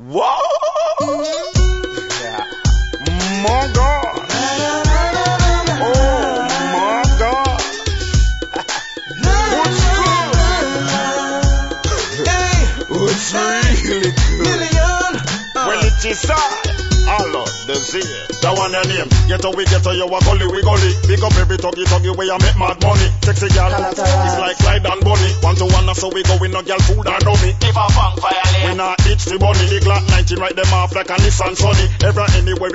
Whoa! Yeah. My God! Oh my God! What's really good? Well, it is all of the zeal. That one your name. Get a we get a you a gully we gully. Pick up every tuggy where you make mad money. Sexy girl, it's like Clyde and Bunny. 1 to 1 so we go with no girl food and dummy. If a funk fire, we not itch the bunny. The Glock 19 right them off like a Nissan Sunny. Every anywhere.